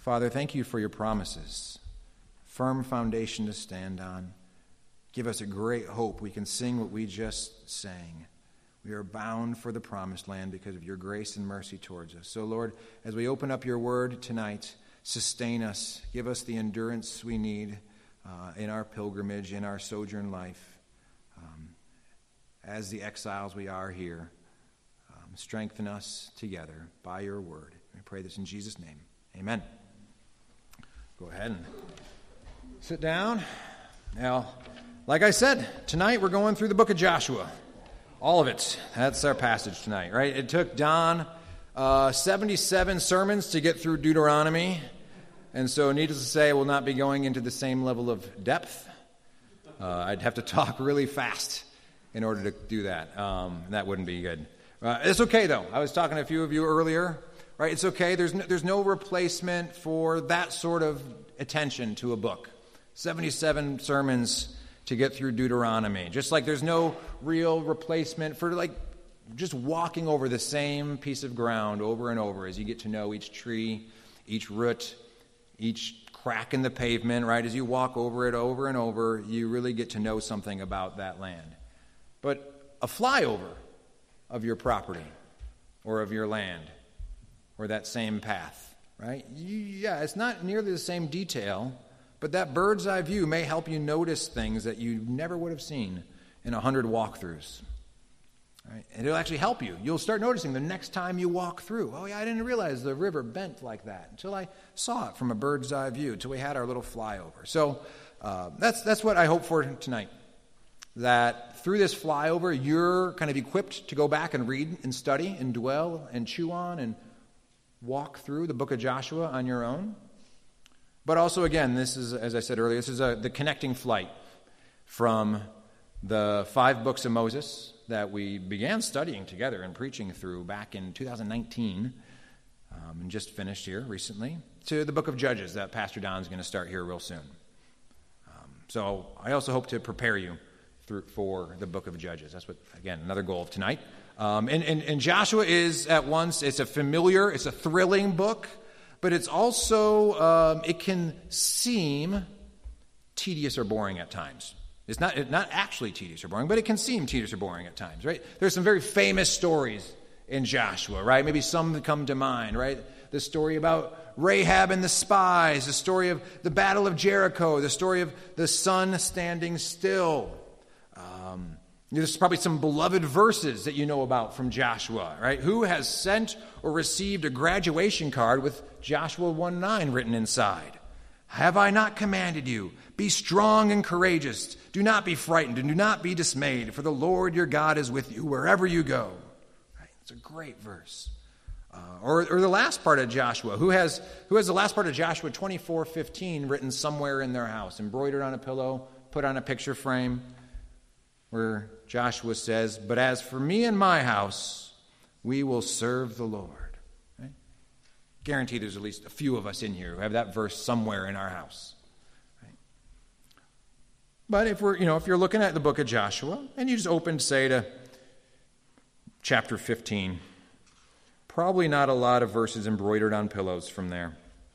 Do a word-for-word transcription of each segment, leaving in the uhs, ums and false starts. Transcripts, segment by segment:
Father, thank you for your promises. Firm foundation to stand on. Give us a great hope. We can sing what we just sang. We are bound for the promised land because of your grace and mercy towards us. So, Lord, as we open up your word tonight, sustain us. Give us the endurance we need uh, in our pilgrimage, in our sojourn life. Um, as the exiles we are here, um, strengthen us together by your word. We pray this in Jesus' name. Amen. Go ahead and sit down. Now, like I said, tonight we're going through the book of Joshua. All of it. That's our passage tonight, right? It took Don uh, seventy-seven sermons to get through Deuteronomy. And so, needless to say, we'll not be going into the same level of depth. Uh, I'd have to talk really fast in order to do that. Um, that wouldn't be good. Uh, it's okay, though. I was talking to a few of you earlier. Right? It's okay. There's no, there's no replacement for that sort of attention to a book. seventy-seven sermons to get through Deuteronomy. Just like there's no real replacement for like just walking over the same piece of ground over and over as you get to know each tree, each root, each crack in the pavement, right? As you walk over it over and over, you really get to know something about that land. But a flyover of your property or of your land or that same path, right? Yeah, it's not nearly the same detail, but that bird's eye view may help you notice things that you never would have seen in a hundred walkthroughs. Right? And it'll actually help you. You'll start noticing the next time you walk through. Oh, yeah, I didn't realize the river bent like that until I saw it from a bird's eye view, until we had our little flyover. So uh, that's that's what I hope for tonight. That through this flyover, you're kind of equipped to go back and read and study and dwell and chew on and walk through the book of Joshua on your own. But also, again, this is, as I said earlier, this is a, the connecting flight from the five books of Moses that we began studying together and preaching through back in two thousand nineteen um, and just finished here recently, to the book of Judges that Pastor Don's going to start here real soon. Um, so I also hope to prepare you through, for the book of Judges. That's what, again, another goal of tonight. Um, and, and, and Joshua is at once, it's a familiar, it's a thrilling book, but it's also, um, it can seem tedious or boring at times. It's not, it's not actually tedious or boring, but it can seem tedious or boring at times, right? There's some very famous stories in Joshua, right? Maybe some that come to mind, right? The story about Rahab and the spies, the story of the Battle of Jericho, the story of the sun standing still. Um, There's probably some beloved verses that you know about from Joshua, right? Who has sent or received a graduation card with Joshua one nine written inside? Have I not commanded you? Be strong and courageous. Do not be frightened and do not be dismayed, for the Lord your God is with you wherever you go. Right? It's a great verse. Uh, or, or the last part of Joshua. Who has, who has the last part of Joshua twenty-four fifteen written somewhere in their house, embroidered on a pillow, put on a picture frame, where Joshua says, but as for me and my house, we will serve the Lord. Right? Guarantee there's at least a few of us in here who have that verse somewhere in our house. Right? But if we're, you know, if you're looking at the book of Joshua and you just open, say, to chapter fifteen, probably not a lot of verses embroidered on pillows from there.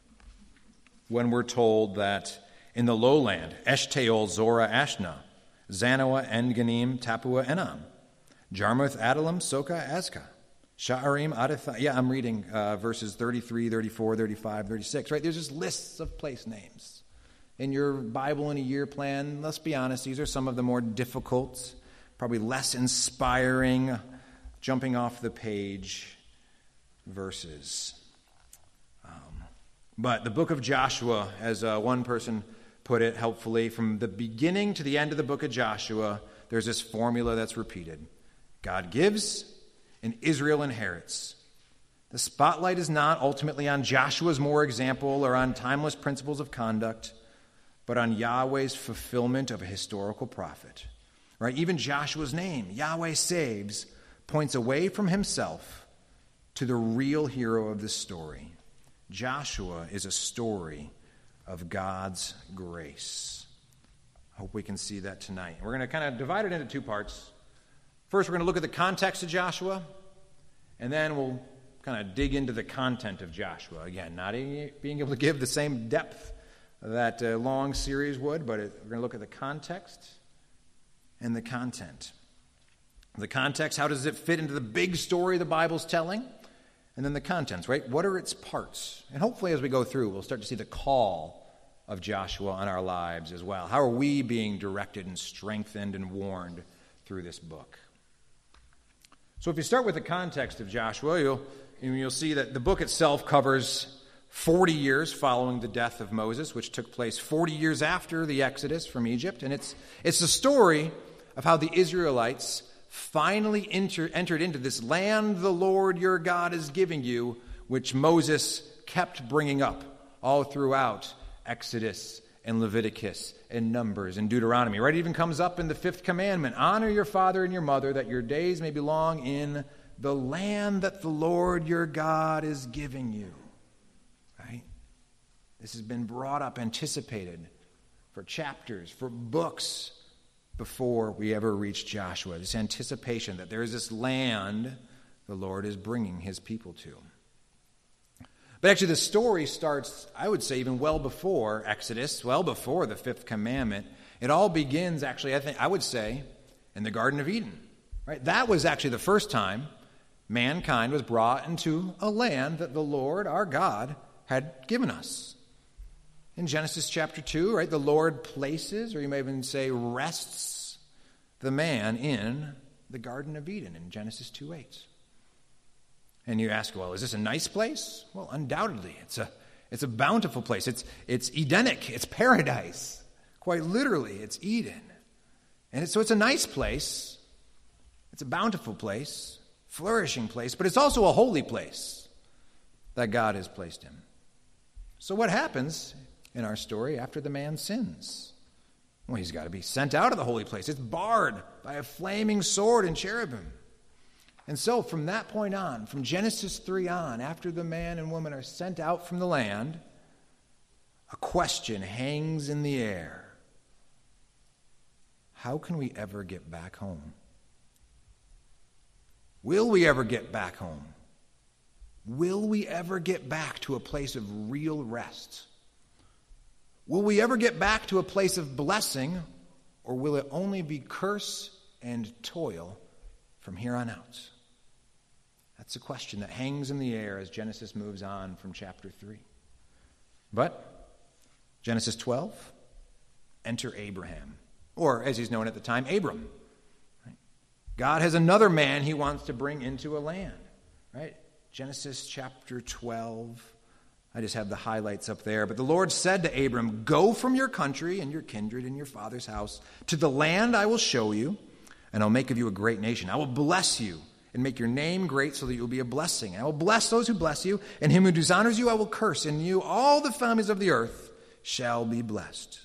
When we're told that in the lowland, Eshtaol, Zorah, Ashna, Zanoah, En-Ganim, Tapua, Enam, Jarmuth, Adullam, Soka, Azkah, Sha'arim, Adathah. Yeah, I'm reading uh, verses thirty-three, thirty-four, thirty-five, thirty-six, right? There's just lists of place names. In your Bible in a year plan, let's be honest, these are some of the more difficult, probably less inspiring, jumping off the page verses. Um, but the book of Joshua, as uh, one person put it helpfully, from the beginning to the end of the book of Joshua, there's this formula that's repeated. God gives and Israel inherits. The spotlight is not ultimately on Joshua's more example or on timeless principles of conduct, but on Yahweh's fulfillment of a historical prophet. Right? Even Joshua's name, Yahweh Saves, points away from himself to the real hero of this story. Joshua is a story of God's grace. I hope we can see that tonight. We're going to kind of divide it into two parts. First, we're going to look at the context of Joshua, and then we'll kind of dig into the content of Joshua. Again, not being able to give the same depth that a long series would, but it, we're going to look at the context and the content. The context, how does it fit into the big story the Bible's telling? And then the contents, right? What are its parts? And hopefully as we go through, we'll start to see the call of Joshua on our lives as well. How are we being directed and strengthened and warned through this book? So if you start with the context of Joshua, you'll, you'll see that the book itself covers forty years following the death of Moses, which took place forty years after the Exodus from Egypt. And it's, it's the story of how the Israelites finally enter, entered into this land the Lord your God is giving you, which Moses kept bringing up all throughout Exodus and Leviticus and Numbers and Deuteronomy. Right? It even comes up in the fifth commandment. Honor your father and your mother, that your days may be long in the land that the Lord your God is giving you. Right? This has been brought up, anticipated for chapters, for books, before we ever reach Joshua. This anticipation that there is this land the Lord is bringing his people to. But actually the story starts, I would say, even well before Exodus, well before the fifth commandment. It all begins, actually, I think I would say, in the Garden of Eden. Right? That was actually the first time mankind was brought into a land that the Lord, our God, had given us. In Genesis chapter two, right, the Lord places, or you may even say rests, the man in the Garden of Eden in Genesis two eight. And you ask, well, is this a nice place? Well, undoubtedly. It's a it's a bountiful place. It's it's Edenic. It's paradise. Quite literally, it's Eden. And it's, so it's a nice place. It's a bountiful place, flourishing place, but it's also a holy place that God has placed him. So what happens in our story after the man sins? Well, he's got to be sent out of the holy place. It's barred by a flaming sword and cherubim. And so from that point on, from Genesis three on, after the man and woman are sent out from the land, a question hangs in the air. How can we ever get back home? Will we ever get back home? Will we ever get back to a place of real rest? Will we ever get back to a place of blessing, or will it only be curse and toil from here on out? That's a question that hangs in the air as Genesis moves on from chapter three. But Genesis twelve, enter Abraham, or as he's known at the time, Abram. Right? God has another man he wants to bring into a land. Right? Genesis chapter twelve. I just have the highlights up there. But the Lord said to Abram, go from your country and your kindred and your father's house to the land I will show you, and I'll make of you a great nation. I will bless you and make your name great so that you will be a blessing. I will bless those who bless you, and him who dishonors you I will curse. And you, all the families of the earth, shall be blessed.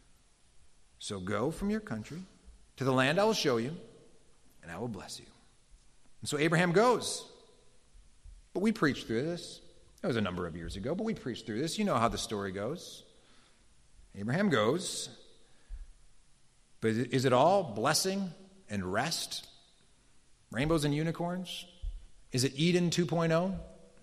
So go from your country to the land I will show you, and I will bless you. And so Abraham goes. But we preached through this. That was a number of years ago, but we preached through this. You know how the story goes. Abraham goes. But is it all blessing and rest? Rainbows and unicorns? Is it Eden two point oh?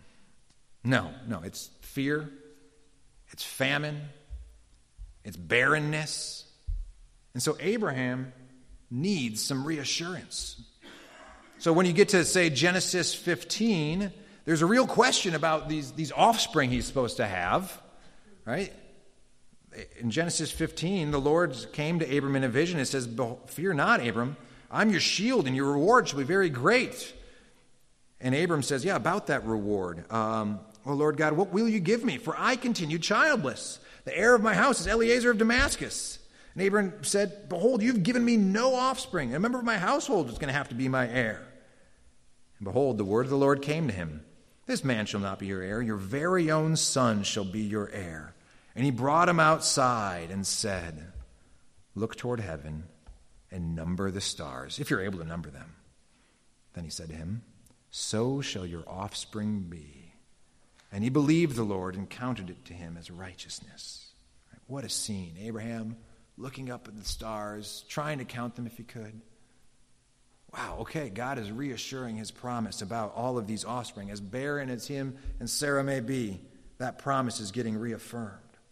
No, no. It's fear. It's famine. It's barrenness. And so Abraham needs some reassurance. So when you get to, say, Genesis fifteen, there's a real question about these, these offspring he's supposed to have, right? In Genesis fifteen, the Lord came to Abram in a vision. It says, fear not, Abram. I'm your shield, and your reward shall be very great. And Abram says, yeah, about that reward. Um, oh, Lord God, what will you give me? For I continue childless. The heir of my house is Eliezer of Damascus. And Abram said, behold, you've given me no offspring. A member of my household is going to have to be my heir. And behold, the word of the Lord came to him. This man shall not be your heir. Your very own son shall be your heir. And he brought him outside and said, look toward heaven and number the stars, if you're able to number them. Then he said to him, so shall your offspring be. And he believed the Lord and counted it to him as righteousness. Right? What a scene. Abraham looking up at the stars, trying to count them if he could. Wow, okay, God is reassuring his promise about all of these offspring. As barren as him and Sarah may be, that promise is getting reaffirmed.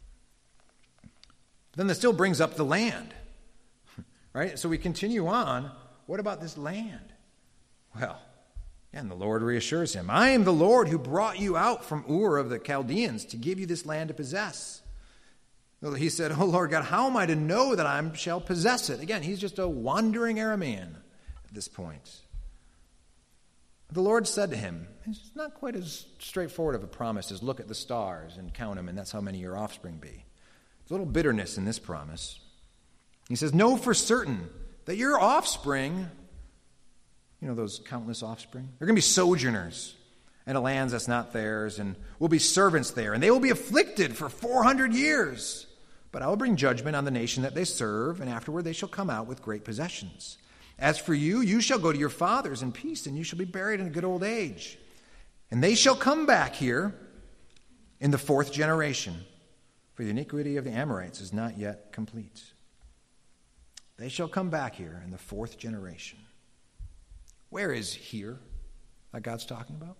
Then this still brings up the land, right? So we continue on. What about this land? Well, and the Lord reassures him, I am the Lord who brought you out from Ur of the Chaldeans to give you this land to possess. He said, oh, Lord God, how am I to know that I shall possess it? Again, he's just a wandering Aramean at this point. The Lord said to him, it's not quite as straightforward of a promise as look at the stars and count them, and that's how many your offspring be. There's a little bitterness in this promise. He says, know for certain that your offspring, you know, those countless offspring, they're going to be sojourners in a land that's not theirs, and will be servants there, and they will be afflicted for four hundred years. But I will bring judgment on the nation that they serve, and afterward they shall come out with great possessions. As for you, you shall go to your fathers in peace, and you shall be buried in a good old age. And they shall come back here in the fourth generation, for the iniquity of the Amorites is not yet complete. They shall come back here in the fourth generation. Where is here that God's talking about?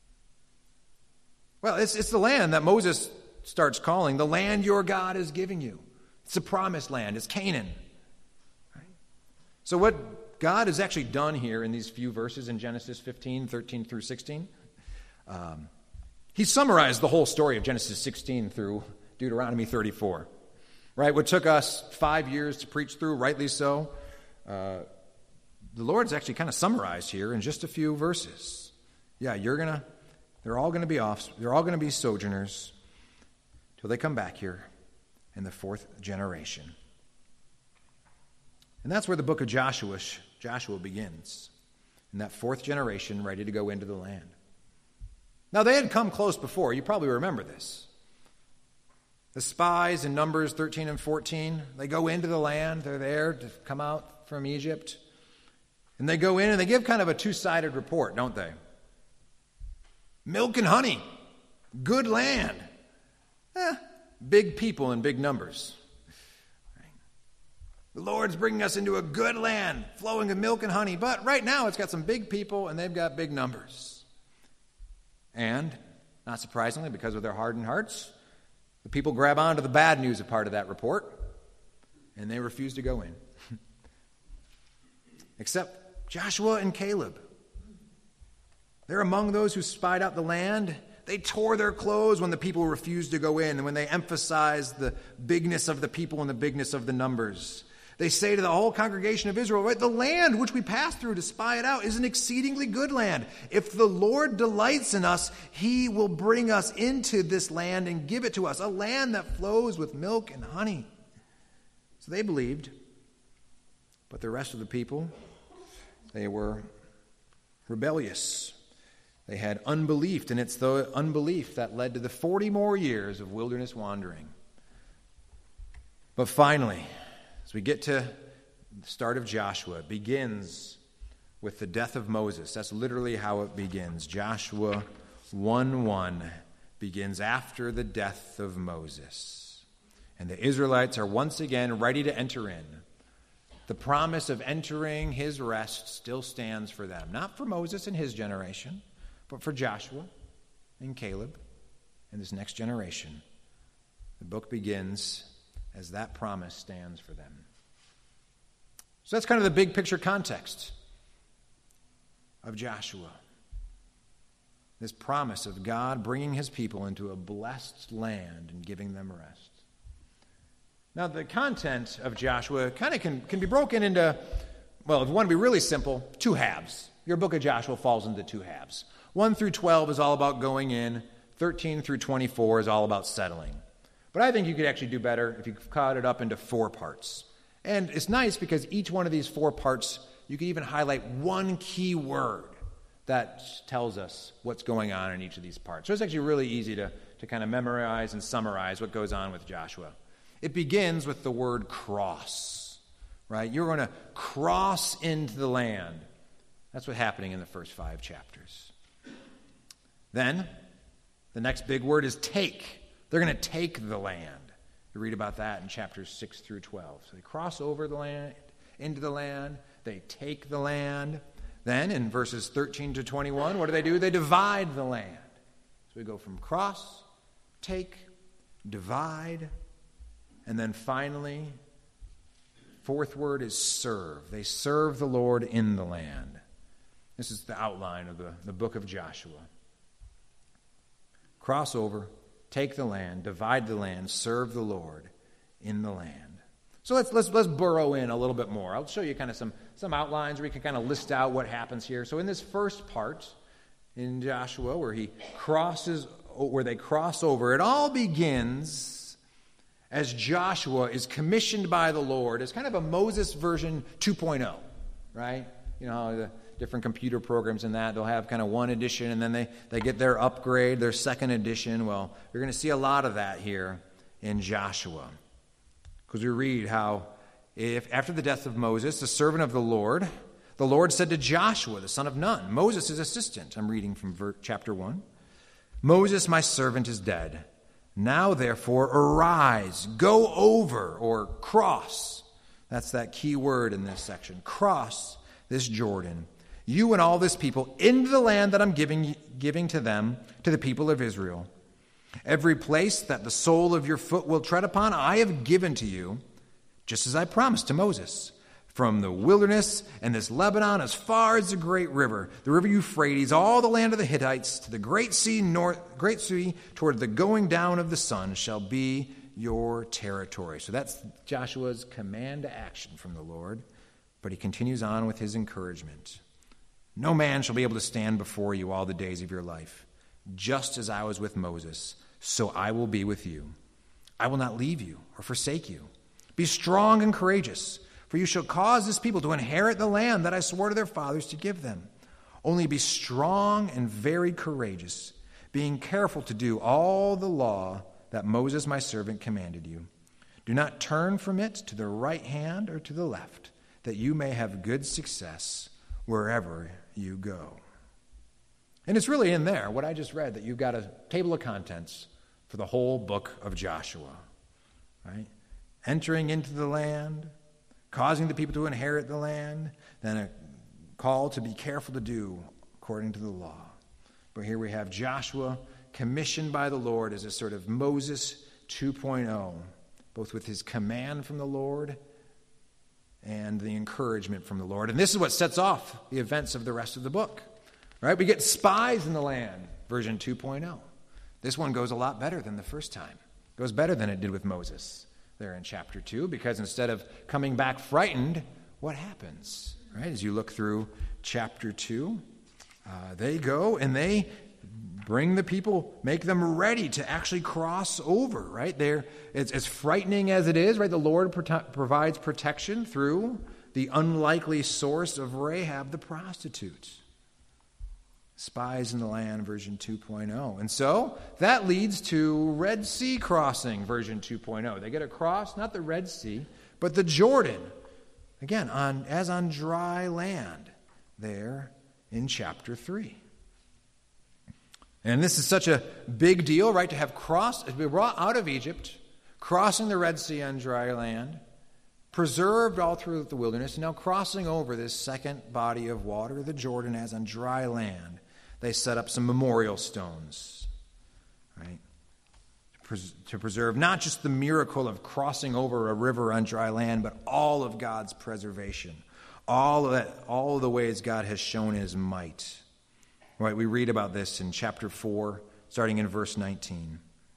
Well, it's, it's the land that Moses starts calling the land your God is giving you. It's the promised land. It's Canaan. Right? So what God has actually done here in these few verses in Genesis fifteen, thirteen through sixteen, um, he summarized the whole story of Genesis sixteen through Deuteronomy thirty-four. Right? What took us five years to preach through, rightly so, uh, the Lord's actually kind of summarized here in just a few verses. Yeah, you're going to, they're all going to be off, they're all going to be sojourners till they come back here in the fourth generation. And that's where the book of Joshua, Joshua begins, in that fourth generation ready to go into the land. Now, they had come close before. You probably remember this. The spies in Numbers thirteen and fourteen, they go into the land. They're there to come out from Egypt. And they go in and they give kind of a two-sided report, don't they? Milk and honey, good land. Eh, big people in big numbers. Right. The Lord's bringing us into a good land, flowing with milk and honey. But right now it's got some big people and they've got big numbers. And, not surprisingly, because of their hardened hearts, the people grab onto the bad news of part of that report, and they refuse to go in. Except Joshua and Caleb. They're among those who spied out the land. They tore their clothes when the people refused to go in, and when they emphasized the bigness of the people and the bigness of the numbers. They say to the whole congregation of Israel, right, the land which we passed through to spy it out is an exceedingly good land. If the Lord delights in us, he will bring us into this land and give it to us, a land that flows with milk and honey. So they believed, but the rest of the people, they were rebellious. They had unbelief, and it's the unbelief that led to the forty more years of wilderness wandering. But finally, as we get to the start of Joshua, it begins with the death of Moses. That's literally how it begins. Joshua one one begins after the death of Moses. And the Israelites are once again ready to enter in. The promise of entering his rest still stands for them. Not for Moses and his generation, but for Joshua and Caleb and this next generation. The book begins as that promise stands for them. So that's kind of the big picture context of Joshua. This promise of God bringing his people into a blessed land and giving them rest. Now, the content of Joshua kind of can, can be broken into, well, if you want to be really simple, two halves. Your book of Joshua falls into two halves. one through twelve is all about going in. thirteen through twenty-four is all about settling. But I think you could actually do better if you cut it up into four parts. And it's nice because each one of these four parts, you can even highlight one key word that tells us what's going on in each of these parts. So it's actually really easy to, to kind of memorize and summarize what goes on with Joshua. It begins with the word cross, right? You're going to cross into the land. That's what's happening in the first five chapters. Then, the next big word is take. They're going to take the land. You read about that in chapters six through twelve. So they cross over the land, into the land. They take the land. Then in verses thirteen to twenty-one, what do they do? They divide the land. So we go from cross, take, divide, and then finally, fourth word is serve. They serve the Lord in the land. This is the outline of the, the book of Joshua. Cross over, take the land, divide the land, serve the Lord in the land. So let's let's let's burrow in a little bit more. I'll show you kind of some, some outlines where we can kind of list out what happens here. So in this first part in Joshua, where he crosses, where they cross over, it all begins as Joshua is commissioned by the Lord as kind of a Moses version two point oh, right? You know, the different computer programs and that, they'll have kind of one edition, and then they, they get their upgrade, their second edition. Well, you're going to see a lot of that here in Joshua. Because we read how, if after the death of Moses, the servant of the Lord, the Lord said to Joshua, the son of Nun, Moses' assistant, I'm reading from ver- chapter one, Moses, my servant, is dead. Now, therefore, arise, go over, or cross. That's that key word in this section. Cross this Jordan, you and all this people, into the land that I'm giving, giving to them, to the people of Israel. Every place that the sole of your foot will tread upon, I have given to you, just as I promised to Moses. From the wilderness and this Lebanon as far as the great river, the river Euphrates, all the land of the Hittites, to the great sea north, great sea toward the going down of the sun shall be your territory. So that's Joshua's command to action from the Lord. But he continues on with his encouragement. No man shall be able to stand before you all the days of your life. Just as I was with Moses, so I will be with you. I will not leave you or forsake you. Be strong and courageous, for you shall cause this people to inherit the land that I swore to their fathers to give them. Only be strong and very courageous, being careful to do all the law that Moses my servant commanded you. Do not turn from it to the right hand or to the left, that you may have good success wherever you go. And it's really in there, what I just read, that you've got a table of contents for the whole book of Joshua, right? Entering into the land, causing the people to inherit the land, then a call to be careful to do according to the law. But here we have Joshua commissioned by the Lord as a sort of Moses two point oh, both with his command from the Lord and the encouragement from the Lord. And this is what sets off the events of the rest of the book. Right? We get spies in the land, version two point oh. This one goes a lot better than the first time. It goes better than it did with Moses there in chapter two, because instead of coming back frightened, what happens? Right? As you look through chapter two, uh, they go and they bring the people, make them ready to actually cross over, right? They're, it's as frightening as it is, right? The Lord prote- provides protection through the unlikely source of Rahab the prostitute. Spies in the land, version two point oh. And so that leads to Red Sea crossing, version two point oh. They get across, not the Red Sea, but the Jordan. Again, on as on dry land there in chapter three. And this is such a big deal, right, to have crossed, to be brought out of Egypt, crossing the Red Sea on dry land, preserved all through the wilderness, and now crossing over this second body of water, the Jordan, as on dry land. They set up some memorial stones, right, to preserve not just the miracle of crossing over a river on dry land, but all of God's preservation, all of that, all of the ways God has shown his might. Right, we read about this in chapter four, starting in verse nineteen.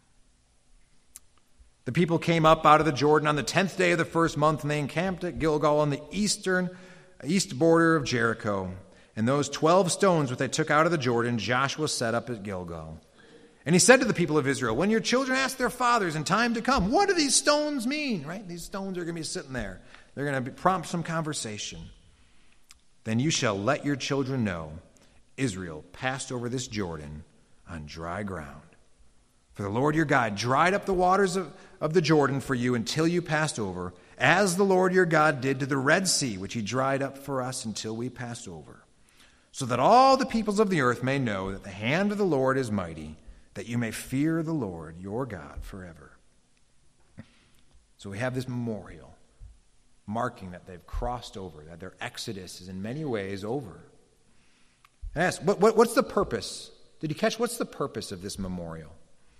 The people came up out of the Jordan on the tenth day of the first month, and they encamped at Gilgal on the eastern east border of Jericho. And those twelve stones which they took out of the Jordan, Joshua set up at Gilgal. And he said to the people of Israel, when your children ask their fathers in time to come, what do these stones mean? Right? These stones are going to be sitting there. They're going to prompt some conversation. Then you shall let your children know Israel passed over this Jordan on dry ground. For the Lord your God dried up the waters of, of the Jordan for you until you passed over, as the Lord your God did to the Red Sea, which he dried up for us until we passed over. So that all the peoples of the earth may know that the hand of the Lord is mighty, that you may fear the Lord your God forever. So we have this memorial marking that they've crossed over, that their exodus is in many ways over. And I ask, what, what, what's the purpose? Did you catch what's the purpose of this memorial?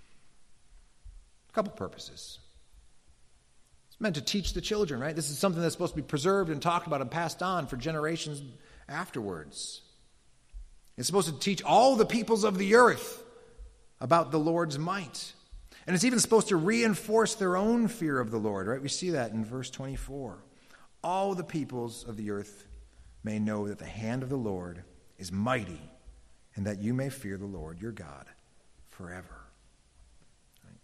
A couple purposes. It's meant to teach the children, right? This is something that's supposed to be preserved and talked about and passed on for generations afterwards. It's supposed to teach all the peoples of the earth about the Lord's might. And it's even supposed to reinforce their own fear of the Lord, right? We see that in verse twenty-four. All the peoples of the earth may know that the hand of the Lord is mighty, and that you may fear the Lord your God forever. Right?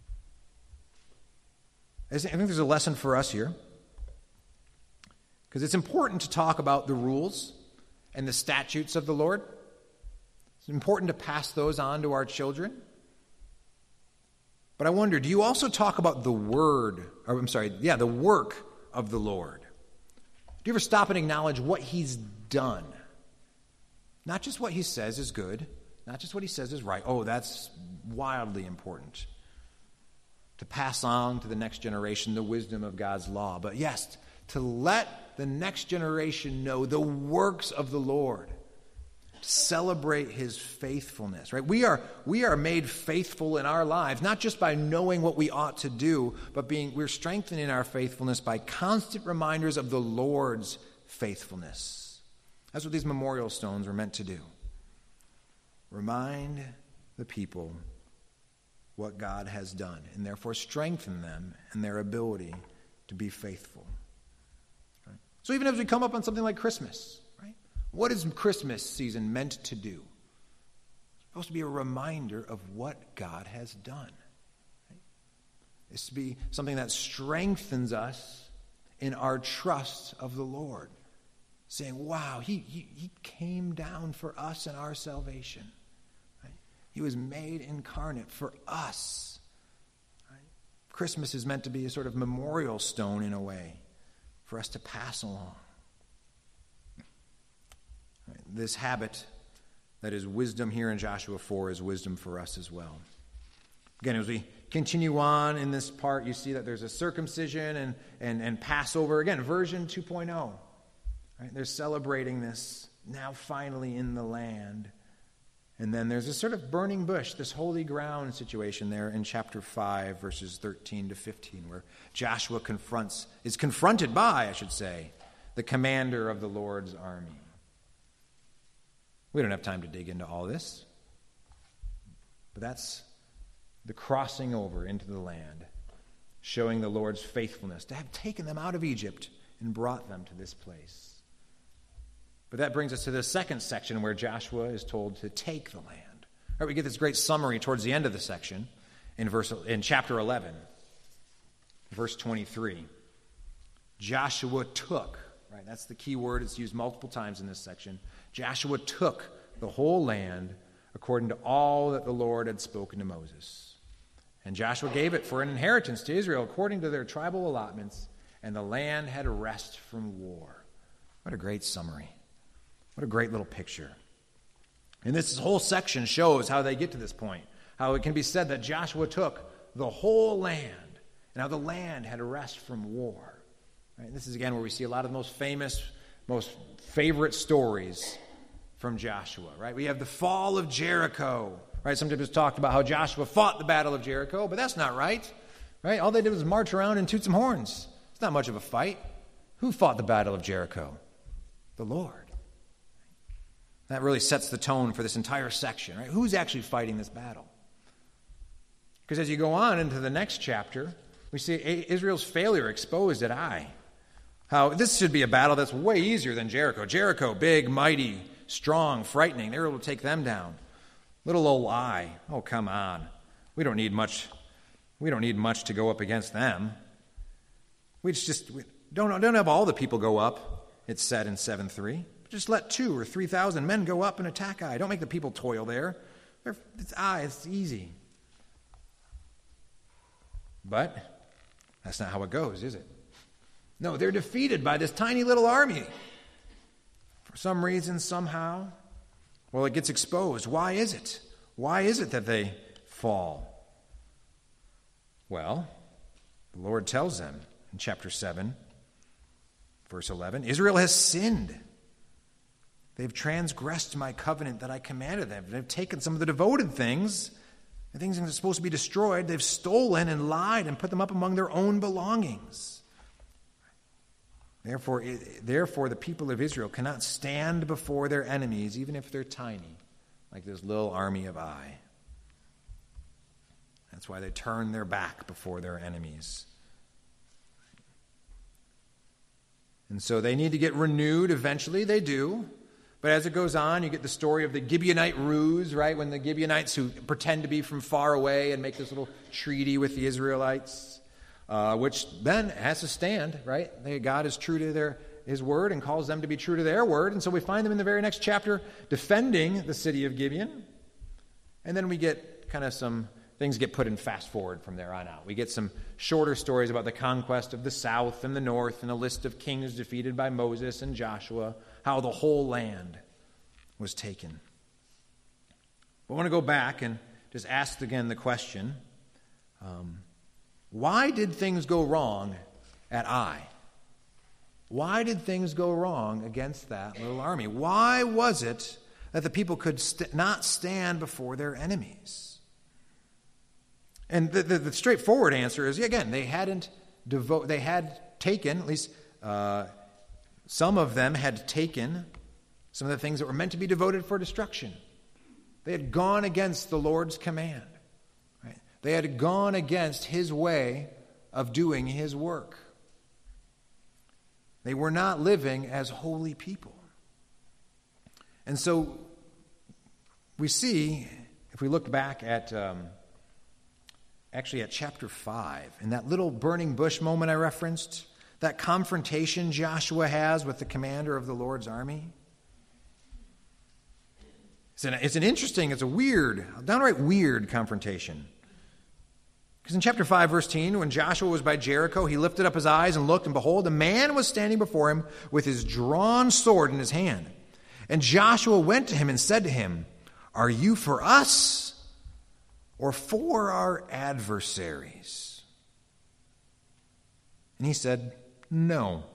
I think there's a lesson for us here, because it's important to talk about the rules and the statutes of the Lord. It's important to pass those on to our children. But I wonder, do you also talk about the word, or I'm sorry, yeah, the work of the Lord? Do you ever stop and acknowledge what he's done? Not just what he says is good, not just what he says is right. Oh, that's wildly important. To pass on to the next generation the wisdom of God's law. But yes, to let the next generation know the works of the Lord. Celebrate his faithfulness, right? We are we are made faithful in our lives, not just by knowing what we ought to do, but being we're strengthened in our faithfulness by constant reminders of the Lord's faithfulness. That's what these memorial stones were meant to do. Remind the people what God has done, and therefore strengthen them in their ability to be faithful. Right? So even as we come up on something like Christmas, what is Christmas season meant to do? It's supposed to be a reminder of what God has done. Right? It's to be something that strengthens us in our trust of the Lord. Saying, wow, he, he, he came down for us and our salvation. Right? He was made incarnate for us. Right? Christmas is meant to be a sort of memorial stone in a way for us to pass along. This habit that is wisdom here in Joshua four is wisdom for us as well. Again, as we continue on in this part, you see that there's a circumcision and, and, and Passover. Again, version two point oh. Right? They're celebrating this now finally in the land. And then there's a sort of burning bush, this holy ground situation there in chapter five, verses thirteen to fifteen, where Joshua confronts, is confronted by, I should say, the commander of the Lord's army. We don't have time to dig into all this. But that's the crossing over into the land, showing the Lord's faithfulness, to have taken them out of Egypt and brought them to this place. But that brings us to the second section where Joshua is told to take the land. All right, we get this great summary towards the end of the section in verse in chapter eleven, verse twenty-three. Joshua took, right? That's the key word. It's used multiple times in this section. Joshua took the whole land according to all that the Lord had spoken to Moses. And Joshua gave it for an inheritance to Israel according to their tribal allotments, and the land had rest from war. What a great summary. What a great little picture. And this whole section shows how they get to this point, how it can be said that Joshua took the whole land, and how the land had rest from war. Right? This is, again, where we see a lot of the most famous, most favorite stories from Joshua, right? We have the fall of Jericho, right? Sometimes it's talked about how Joshua fought the battle of Jericho, but that's not right, right? All they did was march around and toot some horns. It's not much of a fight. Who fought the battle of Jericho? The Lord. That really sets the tone for this entire section, right? Who's actually fighting this battle? Because as you go on into the next chapter, we see Israel's failure exposed at Ai. How this should be a battle that's way easier than Jericho. Jericho, big, mighty, strong, frightening. They were able to take them down. Little old Ai. Oh, come on. We don't need much. We don't need much to go up against them. We just we don't don't have all the people go up. It's said in seven three. Just let two or three thousand men go up and attack Ai. Don't make the people toil there. They're, it's Ai. It's easy. But that's not how it goes, is it? No, they're defeated by this tiny little army. For some reason, somehow, well, it gets exposed. Why is it? Why is it that they fall? Well, the Lord tells them in chapter seven, Verse eleven, Israel has sinned. They've transgressed my covenant that I commanded them. They've taken some of the devoted things, the things that are supposed to be destroyed. They've stolen and lied and put them up among their own belongings. Therefore, therefore, the people of Israel cannot stand before their enemies, even if they're tiny, like this little army of Ai. That's why they turn their back before their enemies. And so they need to get renewed eventually. They do. But as it goes on, you get the story of the Gibeonite ruse, right? When the Gibeonites who pretend to be from far away and make this little treaty with the Israelites, uh, which then has to stand, right? They, God is true to their his word and calls them to be true to their word. And so we find them in the very next chapter defending the city of Gibeon. And then we get kind of some things get put in fast forward from there on out. We get some shorter stories about the conquest of the south and the north and a list of kings defeated by Moses and Joshua, how the whole land was taken. I want to go back and just ask again the question, um, why did things go wrong at Ai? Why did things go wrong against that little army? Why was it that the people could st- not stand before their enemies? And the, the, the straightforward answer is, again, they hadn't devo- they had taken, at least uh, some of them had taken some of the things that were meant to be devoted for destruction. They had gone against the Lord's command. Right? They had gone against his way of doing his work. They were not living as holy people. And so we see, if we look back at... Um, Actually, at chapter five, in that little burning bush moment I referenced, that confrontation Joshua has with the commander of the Lord's army. It's an, it's an interesting, it's a weird, downright weird confrontation. Because in chapter five, verse ten, when Joshua was by Jericho, he lifted up his eyes and looked, and behold, a man was standing before him with his drawn sword in his hand. And Joshua went to him and said to him, "Are you for us or for our adversaries?" And he said, "No.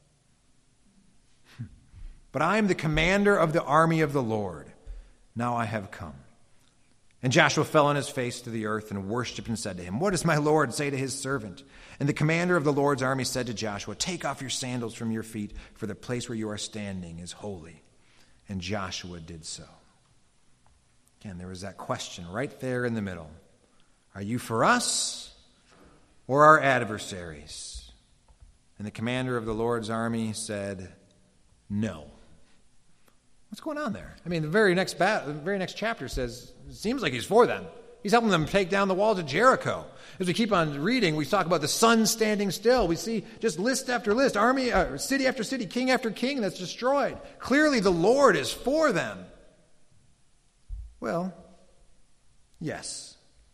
But I am the commander of the army of the Lord. Now I have come." And Joshua fell on his face to the earth and worshipped and said to him, "What does my Lord say to his servant?" And the commander of the Lord's army said to Joshua, "Take off your sandals from your feet, for the place where you are standing is holy." And Joshua did so. Again, there was that question right there in the middle. Are you for us or our adversaries? And the commander of the Lord's army said, "No." What's going on there? I mean, the very next bat, the very next chapter says, it seems like he's for them. He's helping them take down the walls of Jericho. As we keep on reading, we talk about the sun standing still. We see just list after list, army, uh, city after city, king after king that's destroyed. Clearly the Lord is for them. Well, yes.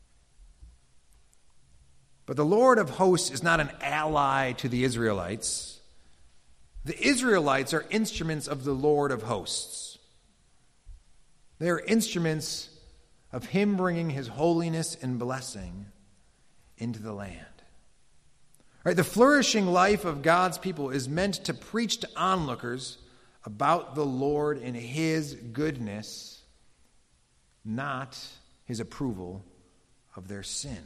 But the Lord of hosts is not an ally to the Israelites. The Israelites are instruments of the Lord of hosts. They are instruments of him bringing his holiness and blessing into the land. Right, the flourishing life of God's people is meant to preach to onlookers about the Lord and his goodness, not his approval of their sin.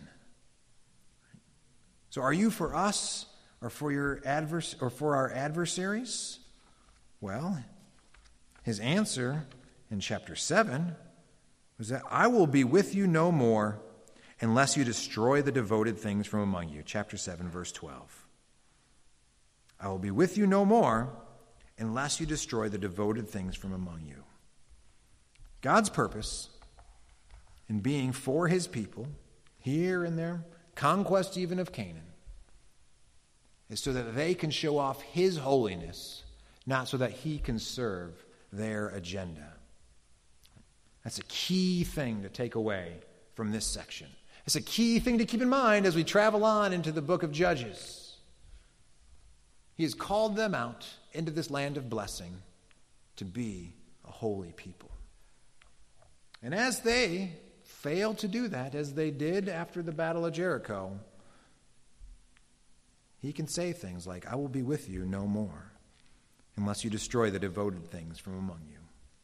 So are you for us or for your advers- or for our adversaries? Well, his answer in chapter seven was that I will be with you no more unless you destroy the devoted things from among you. Chapter seven, verse twelve. I will be with you no more unless you destroy the devoted things from among you. God's purpose in being for his people, here in their conquest even of Canaan, is so that they can show off his holiness, not so that he can serve their agenda. That's a key thing to take away from this section. It's a key thing to keep in mind as we travel on into the book of Judges. He has called them out into this land of blessing to be a holy people. And as they fail to do that, as they did after the Battle of Jericho, he can say things like, I will be with you no more. unless you destroy the devoted things from among you.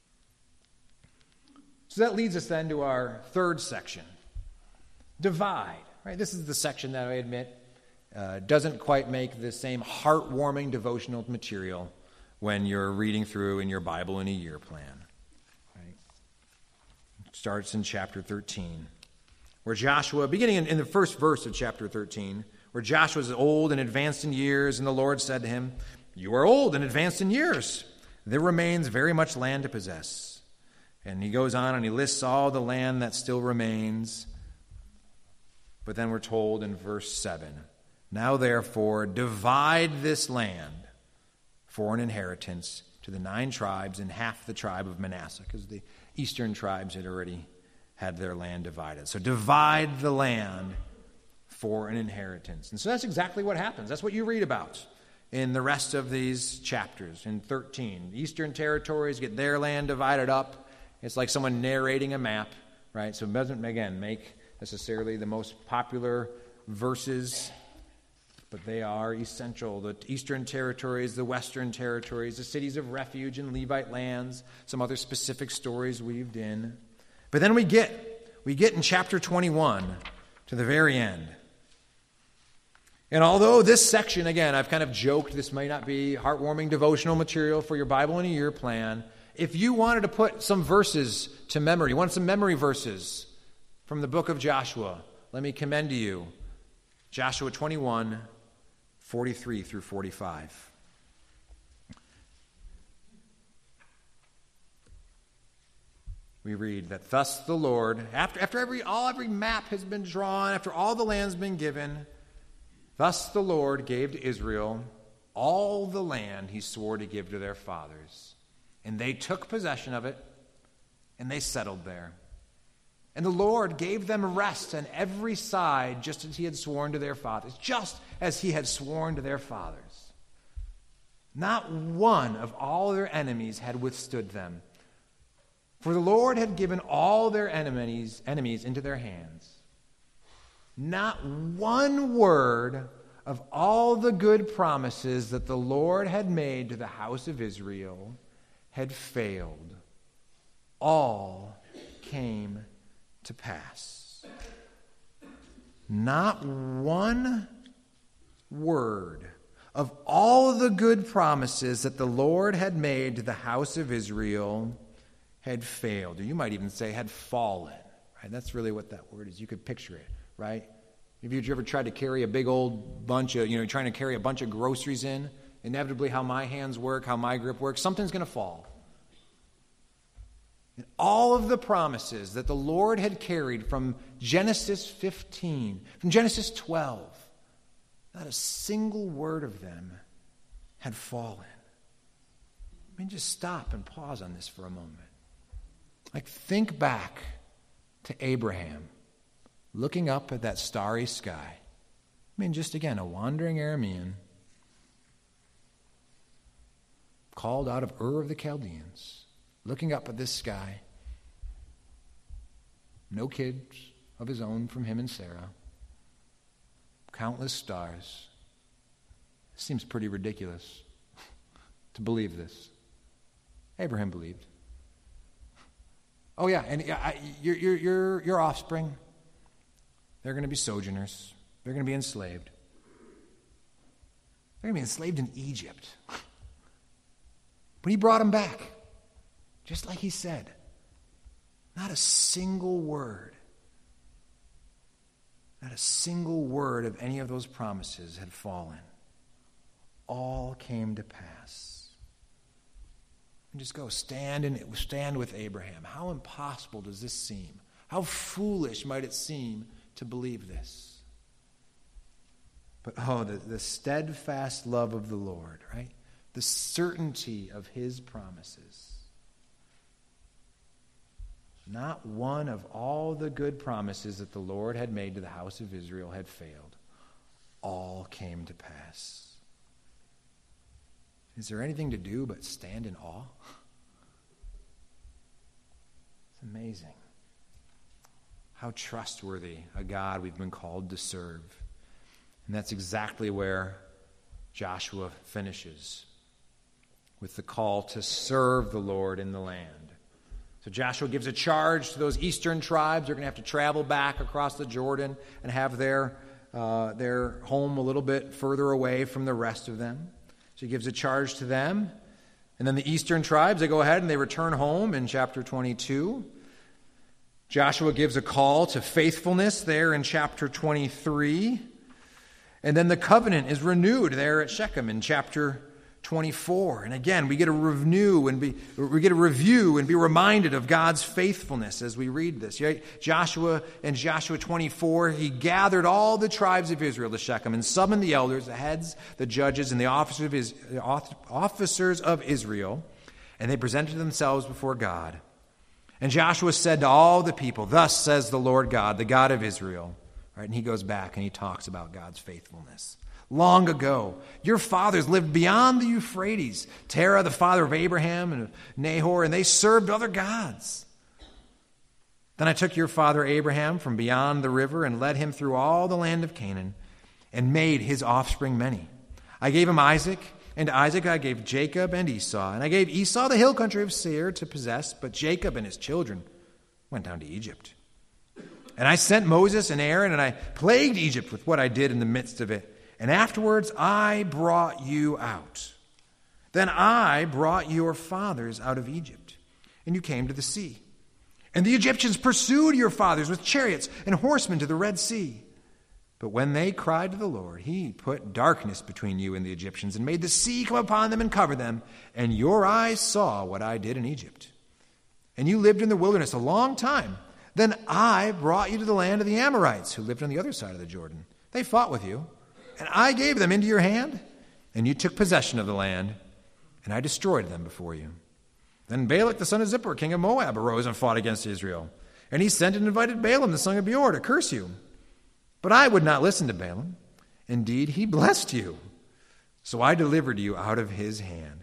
So that leads us then to our third section, divide. Right? This is the section that I admit uh, doesn't quite make the same heartwarming devotional material when you're reading through in your Bible in a year plan. Right? It starts in chapter thirteen, where Joshua, beginning in, in the first verse of chapter thirteen, where Joshua is old and advanced in years, and the Lord said to him, "You are old and advanced in years. There remains very much land to possess." And he goes on and he lists all the land that still remains. But then we're told in verse seven, "Now therefore divide this land for an inheritance to the nine tribes and half the tribe of Manasseh," because the eastern tribes had already had their land divided. So divide the land for an inheritance. And so that's exactly what happens. That's what you read about in the rest of these chapters. In thirteen, the eastern territories get their land divided up. It's like someone narrating a map, right? So it doesn't, again, make necessarily the most popular verses, but they are essential. The eastern territories, the western territories, the cities of refuge and Levite lands, some other specific stories weaved in. But then we get, we get in chapter twenty-one to the very end. And although this section, again, I've kind of joked, this might not be heartwarming devotional material for your Bible in a year plan. If you wanted to put some verses to memory, you want some memory verses from the book of Joshua, let me commend to you Joshua twenty-one, forty-three through forty-five. We read that thus the Lord, after, after every all every map has been drawn, after all the land's been given, thus the Lord gave to Israel all the land he swore to give to their fathers. And they took possession of it, and they settled there. And the Lord gave them rest on every side, just as he had sworn to their fathers, just as he had sworn to their fathers. Not one of all their enemies had withstood them. For the Lord had given all their enemies, enemies into their hands. Not one word of all the good promises that the Lord had made to the house of Israel had failed. All came to pass. Not one word of all the good promises that the Lord had made to the house of Israel had failed. Or you might even say had fallen. Right? That's really what that word is. You could picture it, right? Have you ever tried to carry a big old bunch of, you know, you're trying to carry a bunch of groceries in? Inevitably, how my hands work, how my grip works, something's going to fall. And all of the promises that the Lord had carried from Genesis fifteen, from Genesis twelve, not a single word of them had fallen. I mean, just stop and pause on this for a moment. Like, think back to Abraham looking up at that starry sky. I mean, just again, a wandering Aramean called out of Ur of the Chaldeans, looking up at this sky. No kids of his own from him and Sarah. Countless stars. It seems pretty ridiculous to believe this. Abraham believed. Oh yeah, and your your your your offspring, they're going to be sojourners. They're going to be enslaved. They're going to be enslaved in Egypt. But he brought them back, just like he said. Not a single word, not a single word of any of those promises had fallen. All came to pass. And just go stand and stand with Abraham. How impossible does this seem? How foolish might it seem to believe this? But oh, the, the steadfast love of the Lord, right? The certainty of his promises. Not one of all the good promises that the Lord had made to the house of Israel had failed. All came to pass. Is there anything to do but stand in awe? It's amazing how trustworthy a God we've been called to serve. And that's exactly where Joshua finishes. with the call to serve the Lord in the land. So Joshua gives a charge to those eastern tribes. They're going to have to travel back across the Jordan and have their, uh, their home a little bit further away from the rest of them. So he gives a charge to them. And then the eastern tribes, they go ahead and they return home in chapter twenty-two. Joshua gives a call to faithfulness there in chapter twenty-three. And then the covenant is renewed there at Shechem in chapter twenty-four. And again, we get a review and be we get a review and be reminded of God's faithfulness as we read this. Right? Joshua in Joshua twenty-four, he gathered all the tribes of Israel to Shechem and summoned the elders, the heads, the judges, and the officers of, his, officers of Israel, and they presented themselves before God. And Joshua said to all the people, "Thus says the Lord God, the God of Israel." Right? And he goes back and he talks about God's faithfulness. Long ago, your fathers lived beyond the Euphrates, Terah, the father of Abraham and of Nahor, and they served other gods. Then I took your father Abraham from beyond the river and led him through all the land of Canaan and made his offspring many. I gave him Isaac, and to Isaac I gave Jacob and Esau. And I gave Esau the hill country of Seir to possess, but Jacob and his children went down to Egypt. And I sent Moses and Aaron, and I plagued Egypt with what I did in the midst of it. And afterwards I brought you out. Then I brought your fathers out of Egypt, and you came to the sea. And the Egyptians pursued your fathers with chariots and horsemen to the Red Sea. But when they cried to the Lord, he put darkness between you and the Egyptians and made the sea come upon them and cover them. And your eyes saw what I did in Egypt. And you lived in the wilderness a long time. Then I brought you to the land of the Amorites, who lived on the other side of the Jordan. They fought with you, and I gave them into your hand, and you took possession of the land, and I destroyed them before you. Then Balak the son of Zippor, king of Moab, arose and fought against Israel. And he sent and invited Balaam the son of Beor to curse you. But I would not listen to Balaam. Indeed, he blessed you. So I delivered you out of his hand.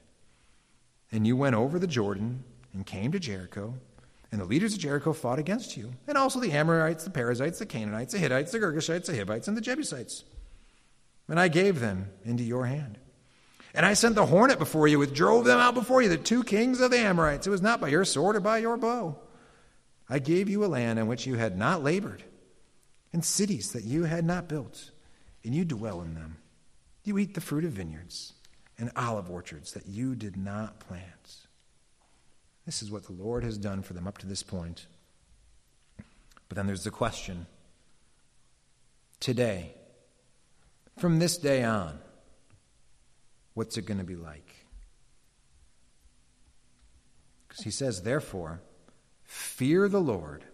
And you went over the Jordan and came to Jericho. And the leaders of Jericho fought against you, and also the Amorites, the Perizzites, the Canaanites, the Hittites, the Girgashites, the Hivites, and the Jebusites. And I gave them into your hand. And I sent the hornet before you, which drove them out before you, the two kings of the Amorites. It was not by your sword or by your bow. I gave you a land in which you had not labored, and cities that you had not built, and you dwell in them. You eat the fruit of vineyards and olive orchards that you did not plant. This is what the Lord has done for them up to this point. But then there's the question. Today, from this day on, what's it going to be like? Because he says, therefore, fear the Lord,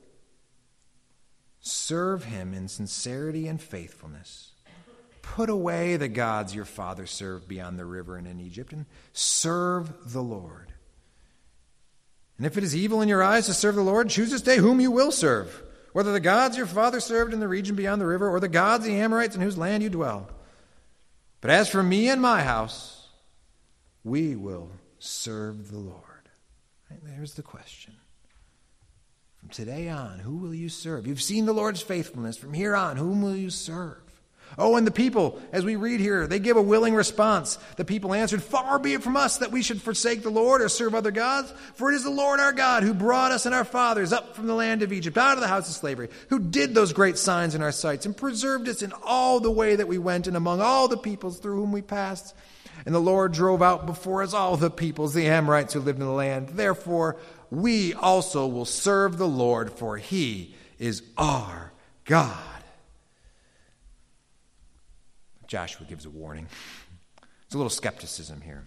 serve him in sincerity and faithfulness. Put away the gods your fathers served beyond the river and in Egypt, and serve the Lord. And if it is evil in your eyes to serve the Lord, choose this day whom you will serve, whether the gods your father served in the region beyond the river, or the gods of the Amorites in whose land you dwell. But as for me and my house, we will serve the Lord. Right, there's the question. From today on, who will you serve? You've seen the Lord's faithfulness. From here on, whom will you serve? Oh, and the people, as we read here, they give a willing response. The people answered, far be it from us that we should forsake the Lord or serve other gods. For it is the Lord our God who brought us and our fathers up from the land of Egypt, out of the house of slavery, who did those great signs in our sights and preserved us in all the way that we went and among all the peoples through whom we passed. And the Lord drove out before us all the peoples, the Amorites who lived in the land. Therefore, we also will serve the Lord, for he is our God. Joshua gives a warning. There's a little skepticism here.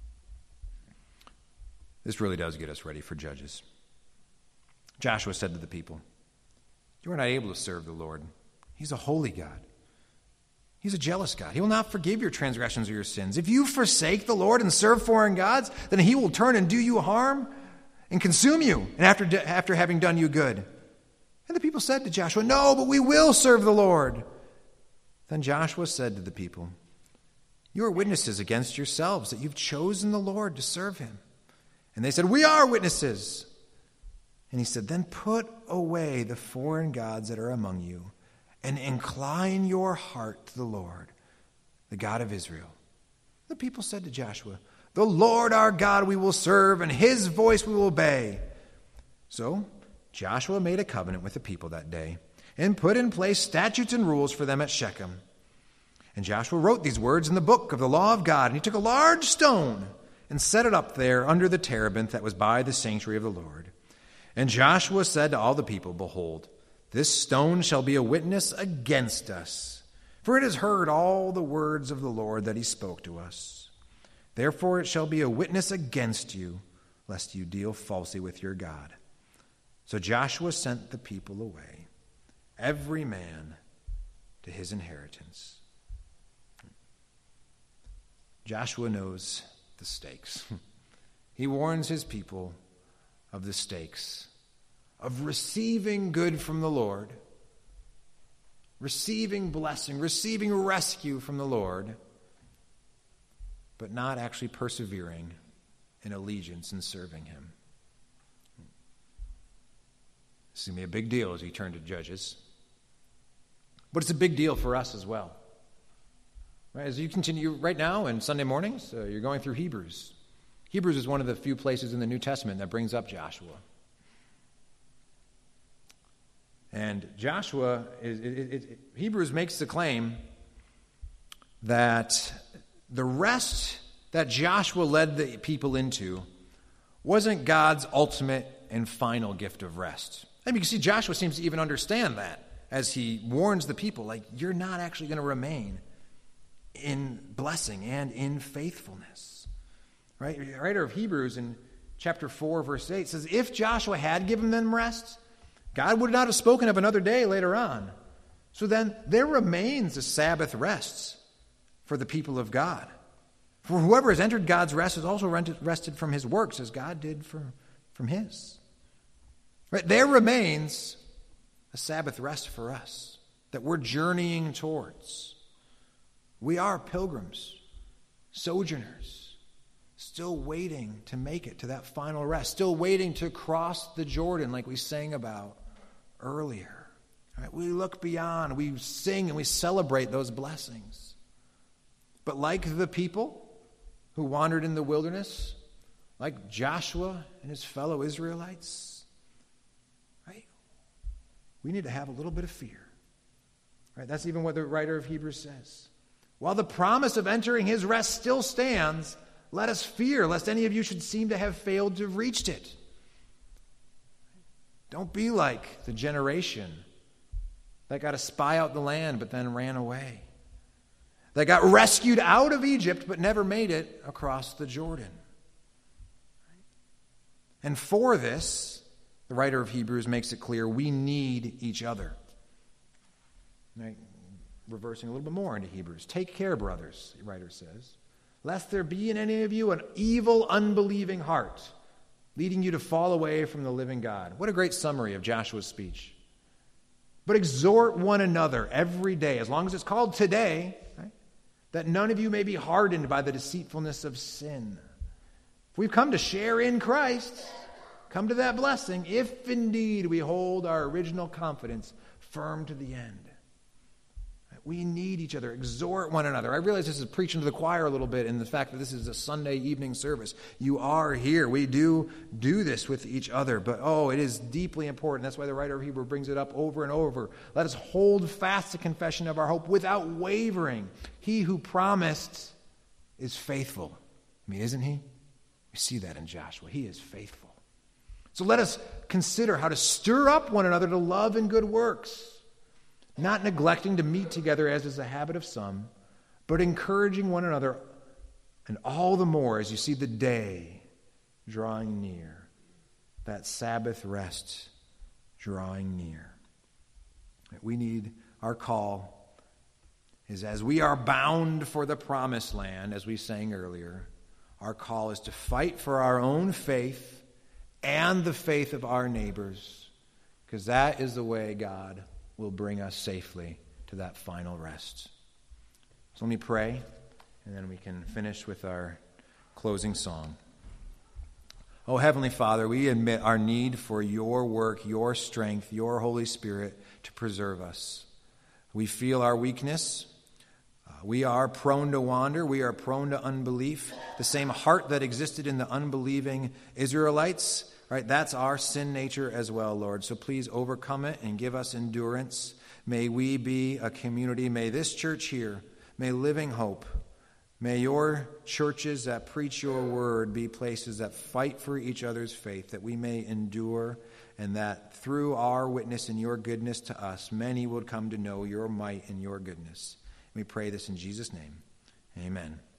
This really does get us ready for Judges. Joshua said to the people, you are not able to serve the Lord. He's a holy God. He's a jealous God. He will not forgive your transgressions or your sins. If you forsake the Lord and serve foreign gods, then he will turn and do you harm and consume you, and after, after having done you good. And the people said to Joshua, no, but we will serve the Lord. Then Joshua said to the people, you are witnesses against yourselves that you've chosen the Lord to serve him. And they said, we are witnesses. And he said, then put away the foreign gods that are among you and incline your heart to the Lord, the God of Israel. The people said to Joshua, The Lord our God we will serve, and his voice we will obey. So Joshua made a covenant with the people that day and put in place statutes and rules for them at Shechem. And Joshua wrote these words in the book of the law of God, and he took a large stone and set it up there under the terebinth that was by the sanctuary of the Lord. And Joshua said to all the people, behold, this stone shall be a witness against us, for it has heard all the words of the Lord that he spoke to us. Therefore it shall be a witness against you, lest you deal falsely with your God. So Joshua sent the people away, every man to his inheritance. Joshua knows the stakes. He warns his people of the stakes of receiving good from the Lord, receiving blessing, receiving rescue from the Lord, but not actually persevering in allegiance and serving him. This is going to be a big deal as we turn to Judges. But it's a big deal for us as well. Right, as you continue right now and Sunday mornings, uh, you're going through Hebrews. Hebrews is one of the few places in the New Testament that brings up Joshua. And Joshua, is, it, it, it, Hebrews makes the claim that the rest that Joshua led the people into wasn't God's ultimate and final gift of rest. And you can see Joshua seems to even understand that as he warns the people, like, you're not actually going to remain in blessing and in faithfulness. Right? The writer of Hebrews in chapter four, verse eight says, if Joshua had given them rest, God would not have spoken of another day later on. So then there remains a Sabbath rest for the people of God. For whoever has entered God's rest has also rested from his works, as God did for, from his. Right? There remains a Sabbath rest for us that we're journeying towards. We are pilgrims, sojourners, still waiting to make it to that final rest, still waiting to cross the Jordan like we sang about earlier. Right? We look beyond, we sing and we celebrate those blessings. But like the people who wandered in the wilderness, like Joshua and his fellow Israelites, right? We need to have a little bit of fear. Right? That's even what the writer of Hebrews says. While the promise of entering his rest still stands, let us fear, lest any of you should seem to have failed to have reached it. Don't be like the generation that got to spy out the land but then ran away, that got rescued out of Egypt but never made it across the Jordan. And for this, the writer of Hebrews makes it clear, we need each other. Right? Reversing a little bit more into Hebrews. Take care, brothers, the writer says, lest there be in any of you an evil, unbelieving heart, leading you to fall away from the living God. What a great summary of Joshua's speech. But exhort one another every day, as long as it's called today, right, that none of you may be hardened by the deceitfulness of sin. If we've come to share in Christ, come to that blessing, if indeed we hold our original confidence firm to the end. We need each other. Exhort one another. I realize this is preaching to the choir a little bit in the fact that this is a Sunday evening service. You are here. We do do this with each other. But, oh, it is deeply important. That's why the writer of Hebrews brings it up over and over. Let us hold fast the confession of our hope without wavering. He who promised is faithful. I mean, isn't he? We see that in Joshua. He is faithful. So let us consider how to stir up one another to love and good works, not neglecting to meet together as is the habit of some, but encouraging one another, and all the more as you see the day drawing near, that Sabbath rest drawing near. We need, our call is as we are bound for the promised land, as we sang earlier, our call is to fight for our own faith and the faith of our neighbors, because that is the way God will bring us safely to that final rest. So let me pray, and then we can finish with our closing song. Oh, Heavenly Father, we admit our need for your work, your strength, your Holy Spirit to preserve us. We feel our weakness. Uh, we are prone to wander. We are prone to unbelief. The same heart that existed in the unbelieving Israelites, right? That's our sin nature as well, Lord. So please overcome it and give us endurance. May we be a community. May this church here, may Living Hope, may your churches that preach your word be places that fight for each other's faith, that we may endure, and that through our witness and your goodness to us, many will come to know your might and your goodness. We pray this in Jesus' name. Amen.